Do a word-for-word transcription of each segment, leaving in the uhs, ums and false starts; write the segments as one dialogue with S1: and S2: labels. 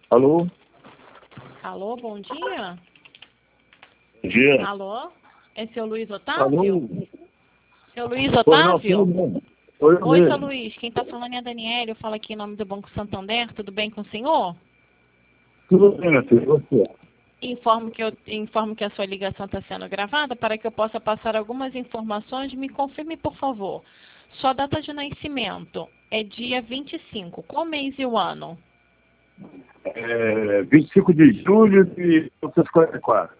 S1: Alô?
S2: Alô, bom dia.
S1: Bom dia.
S2: Alô? É seu Luiz Otávio?
S1: Alô?
S2: Seu Luiz
S1: Oi, não,
S2: Otávio?
S1: tudo bem. Oi, eu
S2: Oi, seu
S1: mesmo.
S2: Luiz. Quem está falando é a Daniela. Eu falo aqui em nome do Banco Santander. Tudo bem com o senhor?
S1: Tudo bem, meu filho, e você?
S2: Informo que, eu, informo que a sua ligação está sendo gravada para que eu possa passar algumas informações. Me confirme, por favor. Sua data de nascimento é dia vinte e cinco. Qual mês e o ano?
S1: É, vinte e cinco de julho de mil novecentos e quarenta e quatro.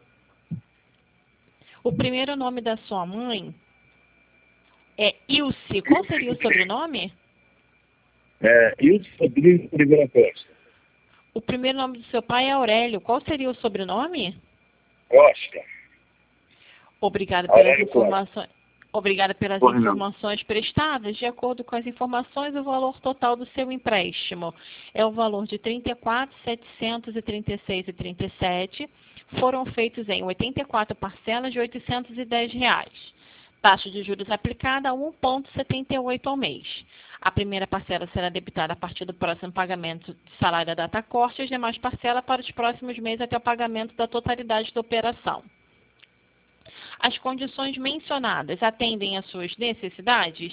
S2: O primeiro nome da sua mãe é Ilse. Qual seria o sobrenome?
S1: É, Ilse Rodrigues Oliveira Costa.
S2: O primeiro nome do seu pai é Aurélio. Qual seria o sobrenome?
S1: Costa.
S2: Obrigada pelas
S1: Aurélio Costa.
S2: informações. Obrigada pelas
S1: Porra, não.
S2: informações prestadas. De acordo com as informações, o valor total do seu empréstimo é o valor de trinta e quatro mil setecentos e trinta e seis reais e trinta e sete centavos. Foram feitos em oitenta e quatro parcelas de oitocentos e dez reais. Taxa de juros aplicada a um vírgula setenta e oito ao mês. A primeira parcela será debitada a partir do próximo pagamento de salário da data corte e as demais parcelas para os próximos meses até o pagamento da totalidade da operação. As condições mencionadas atendem às suas necessidades?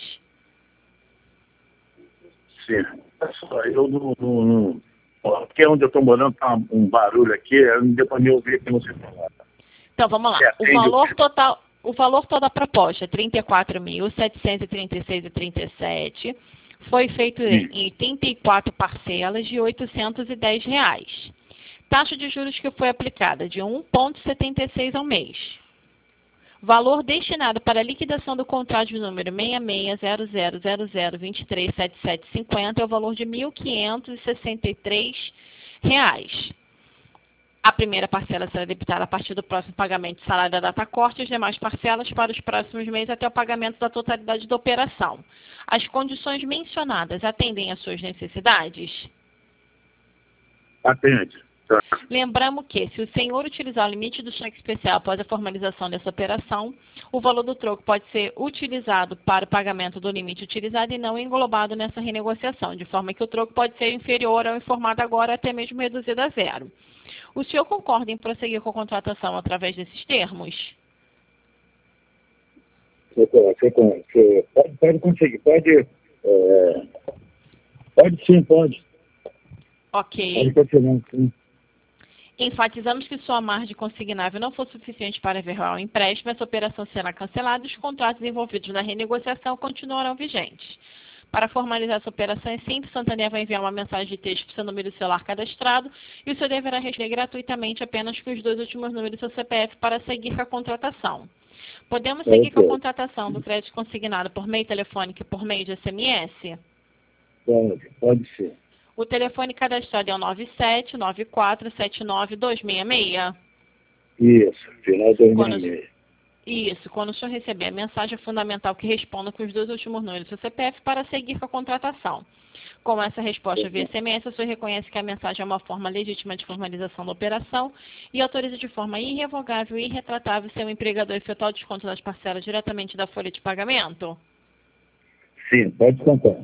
S1: Sim. Olha só, eu não... não, não ó, porque onde eu estou morando tá um barulho aqui, eu não deu para me ouvir aqui no você falar.
S2: Então, vamos lá.
S1: Você
S2: O
S1: atende
S2: valor
S1: o...
S2: total, o valor total da proposta é trinta e quatro mil setecentos e trinta e seis reais e trinta e sete centavos. Foi feito em
S1: Sim.
S2: oitenta e quatro parcelas de oitocentos e dez reais. Taxa de juros que foi aplicada de um vírgula setenta e seis ao mês. Valor destinado para a liquidação do contrato de número seis seis zero zero zero zero dois três sete sete cinco zero é o valor de mil quinhentos e sessenta e três reais. A primeira parcela será debitada a partir do próximo pagamento de salário da data corte e as demais parcelas para os próximos meses até o pagamento da totalidade da operação. As condições mencionadas atendem às suas necessidades?
S1: Atende. Tá.
S2: Lembramos que, se o senhor utilizar o limite do cheque especial após a formalização dessa operação, o valor do troco pode ser utilizado para o pagamento do limite utilizado e não englobado nessa renegociação, de forma que o troco pode ser inferior ao informado agora, até mesmo reduzido a zero. O senhor concorda em prosseguir com a contratação através desses termos?
S1: Você, você, você pode, pode conseguir, pode... É, pode sim, pode.
S2: Ok.
S1: Pode continuar, sim.
S2: Enfatizamos que sua margem consignável não for suficiente para averbar o empréstimo, essa operação será cancelada e os contratos envolvidos na renegociação continuarão vigentes. Para formalizar essa operação é simples, Santander vai enviar uma mensagem de texto para o seu número de celular cadastrado e o senhor deverá responder gratuitamente apenas com os dois últimos números do seu C P F para seguir com a contratação. Podemos seguir com a contratação do crédito consignado por meio telefônico e por meio de S M S?
S1: Pode, pode ser.
S2: O telefone cadastrado é o nove sete nove quatro sete nove dois seis seis.
S1: Isso, final dois mil
S2: Quando,
S1: e meio.
S2: isso, quando o senhor receber a mensagem, é fundamental que responda com os dois últimos números do seu C P F para seguir com a contratação. Com essa resposta via S M S, o senhor reconhece que a mensagem é uma forma legítima de formalização da operação e autoriza de forma irrevogável e irretratável seu empregador efetuar o desconto das parcelas diretamente da folha de pagamento?
S1: Sim, pode contar.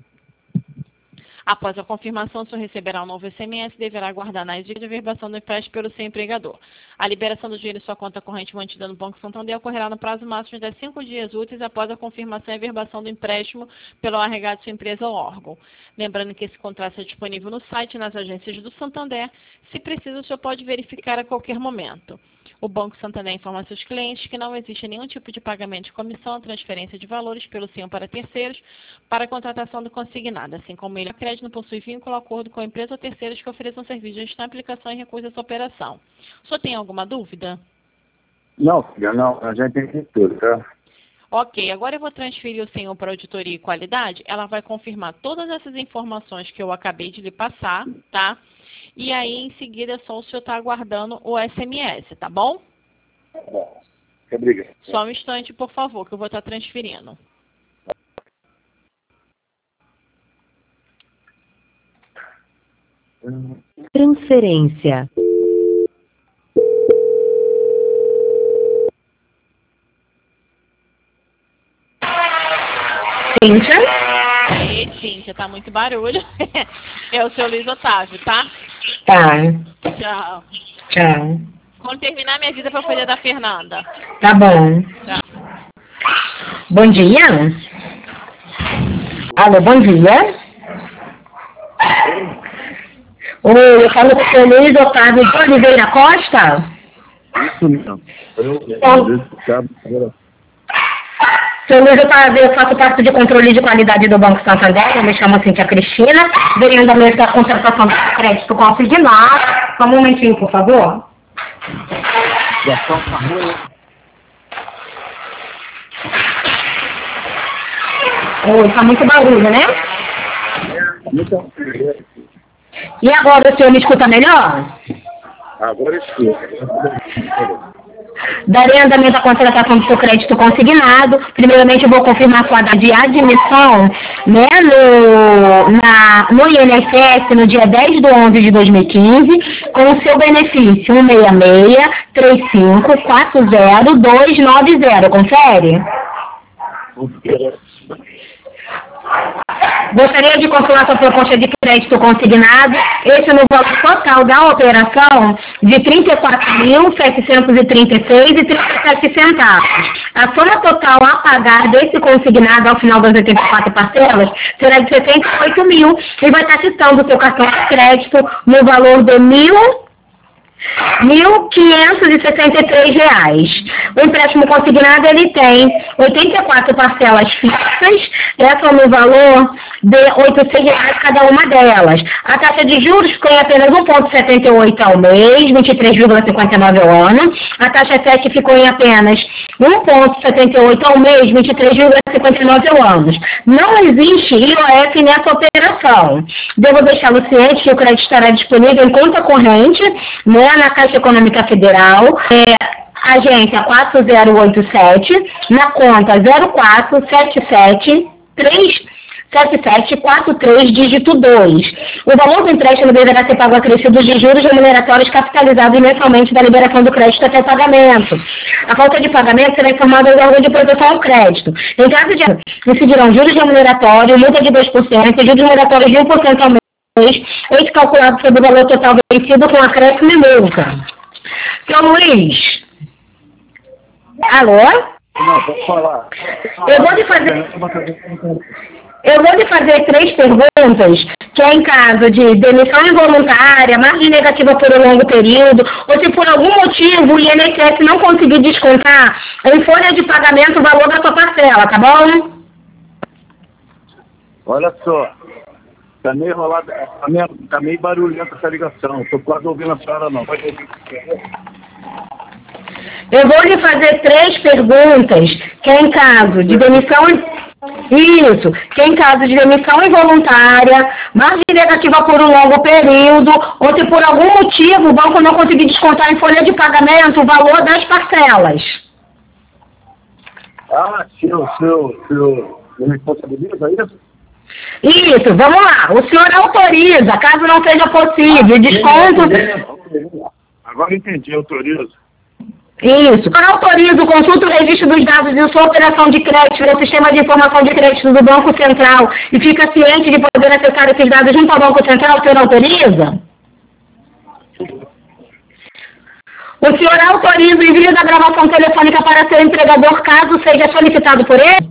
S2: Após a confirmação, o senhor receberá um novo S M S e deverá aguardar na exigência de averbação do empréstimo pelo seu empregador. A liberação do dinheiro em sua conta corrente mantida no Banco Santander ocorrerá no prazo máximo de cinco dias úteis após a confirmação e averbação do empréstimo pelo arregado de sua empresa ou órgão. Lembrando que esse contrato está disponível no site e nas agências do Santander. Se precisa, o senhor pode verificar a qualquer momento. O Banco Santander informa a seus clientes que não existe nenhum tipo de pagamento de comissão ou transferência de valores pelo senhor para terceiros para a contratação do consignado, assim como ele, a crédito não possui vínculo ou acordo com a empresa ou terceiros que ofereçam serviço de gestão, aplicação e recurso dessa operação. O senhor tem alguma dúvida?
S1: Não, filha, não, a gente tem tudo, tá?
S2: Ok, agora eu vou transferir o senhor para a auditoria e qualidade. Ela vai confirmar todas essas informações que eu acabei de lhe passar, tá? E aí, em seguida, é só o senhor estar aguardando o S M S, tá bom?
S1: Tá bom. Obrigado.
S2: Só um instante, por favor, que eu vou estar transferindo.
S3: Transferência. Cíntia?
S2: Sim, deixa, tá muito barulho. É o seu Luiz Otávio, tá?
S4: Tá.
S2: Tchau.
S4: Tchau.
S2: Quando terminar minha vida, eu vou cuidar da Fernanda.
S4: Tá bom.
S2: Tchau.
S4: Bom dia. Alô, bom dia. Oi, eu falo com o seu Luiz Otávio de Oliveira Costa?
S1: Isso mesmo. Eu,
S4: eu, Seu Luiz Otávio, eu faço parte de controle de qualidade do Banco Santander, eu me chamo Cíntia Cristina, venho da mesa da contratação do crédito consignado. Só um momentinho, por favor. Oi, tá muito barulho, né? E agora o senhor me escuta melhor?
S1: Agora escuta.
S4: Darei andamento à contratação do seu crédito consignado. Primeiramente, eu vou confirmar sua data de admissão, né, no, na, no I N S S no dia dez de onze de dois mil e quinze, com o seu benefício um seis seis, três cinco quatro zero, dois nove zero. Confere? Gostaria de confirmar sua proposta de crédito consignado, esse no valor total da operação de trinta e quatro mil, setecentos e trinta e seis reais e trinta e sete centavos. A soma total a pagar desse consignado ao final das oitenta e quatro parcelas será de setenta e oito mil e vai estar quitando o seu cartão de crédito no valor de mil mil quinhentos e sessenta e três reais. O empréstimo consignado ele tem oitenta e quatro parcelas fixas, essa no valor de oitocentos reais cada uma delas. A taxa de juros ficou em apenas um vírgula setenta e oito ao mês, vinte e três vírgula cinquenta e nove ao ano. A taxa F E C ficou em apenas um vírgula setenta e oito ao mês, vinte e três vírgula cinquenta e nove ao ano. Não existe I O F nessa operação. Devo deixá-lo ciente que o crédito estará disponível em conta corrente, né, na Caixa Econômica Federal, é, agência quatro zero oito sete, na conta zero quatro sete sete três sete sete quatro três, dígito dois. O valor do empréstimo deverá ser pago acrescido de juros remuneratórios capitalizados mensalmente da liberação do crédito até o pagamento. A falta de pagamento será informada ao órgão de proteção ao crédito. Em caso de incidirão juros remuneratórios, multa de dois por cento e juros remuneratórios de um por cento ao mês, esse calculado sobre o valor total vencido com acréscimo e multa. Seu Luiz. Alô?
S1: Não, pode falar.
S4: Eu vou lhe fazer... Eu vou lhe fazer três perguntas, que é em caso de demissão involuntária, margem negativa por um longo período, ou se por algum motivo o I N S S não conseguir descontar em folha de pagamento o valor da sua parcela, tá bom?
S1: Olha só, tá meio rolado, tá meio, tá meio barulhenta essa ligação, tô quase ouvindo a senhora não, pode ouvir.
S4: Eu vou lhe fazer três perguntas, que é em caso de demissão... Isso, que em caso de demissão involuntária, margem negativa por um longo período, ou se por algum motivo o banco não conseguir descontar em folha de pagamento o valor das parcelas.
S1: Ah, se o seu, seu, seu responsabiliza isso?
S4: Isso, vamos lá. O senhor autoriza, caso não seja possível, desconto...
S1: Agora entendi, autoriza.
S4: Isso. Quando autoriza o consulta o registro dos dados de sua operação de crédito no sistema de informação de crédito do Banco Central e fica ciente de poder acessar esses dados junto ao Banco Central, o senhor autoriza? O senhor autoriza o envio da gravação telefônica para seu empregador, caso seja solicitado por ele?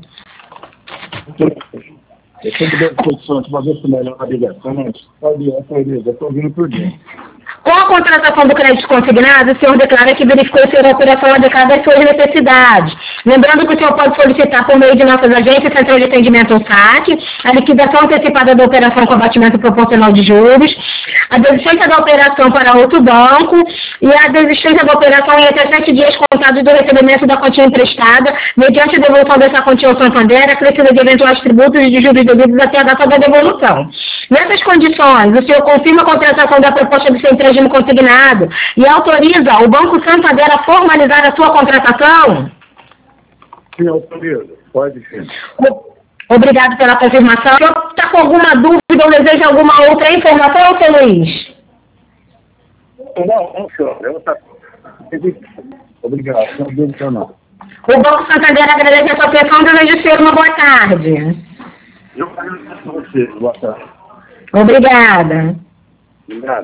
S1: Eu sempre dou posição de fazer isso melhor na ligação, mas autoriza, eu estou ouvindo por dentro.
S4: Com a contratação do crédito consignado, o senhor declara que verificou ser a operação adequada às suas necessidades. Lembrando que o senhor pode solicitar por meio de nossas agências Central de Atendimento ou S A C, a liquidação antecipada da operação com abatimento proporcional de juros, a desistência da operação para outro banco e a desistência da operação em até sete dias contados do recebimento da quantia emprestada, mediante a devolução dessa quantia ao Santander, acrescida de eventuais tributos e de juros devidos até a data da devolução. Nessas condições, o senhor confirma a contratação da proposta do seu empréstimo consignado e autoriza o Banco Santander a formalizar a sua contratação?
S1: Sim, autoriza. Pode sim.
S4: Obrigado pela confirmação. O senhor está com alguma dúvida ou deseja alguma outra informação, seu Luiz?
S1: Não, não, senhor. Eu tá... Obrigado. Não dúvida não.
S4: O Banco Santander agradece a sua atenção e deseja ser uma boa tarde.
S1: Eu agradeço a você. Boa tarde.
S4: Obrigada.
S1: Obrigado.